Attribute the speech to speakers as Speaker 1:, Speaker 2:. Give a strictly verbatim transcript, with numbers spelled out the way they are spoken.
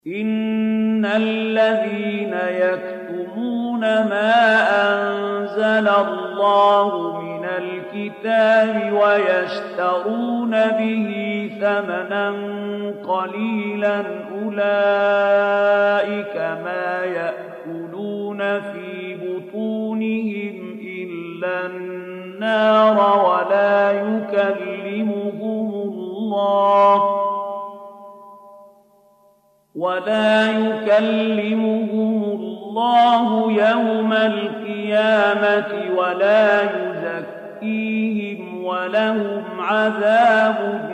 Speaker 1: إِنَّ الَّذِينَ يَكْتُمُونَ مَا أَنزَلَ اللَّهُ مِنَ الْكِتَابِ وَيَشْتَرُونَ بِهِ ثَمَنًا قَلِيلًا أُولَٰئِكَ مَا يَأْكُلُونَ فِي بُطُونِهِمْ إِلَّا النَّارَ وَلَا يُكَلِّمُهُمُ اللَّهُ ولا يكلمهم الله يوم القيامة ولا يزكيهم ولهم عذاب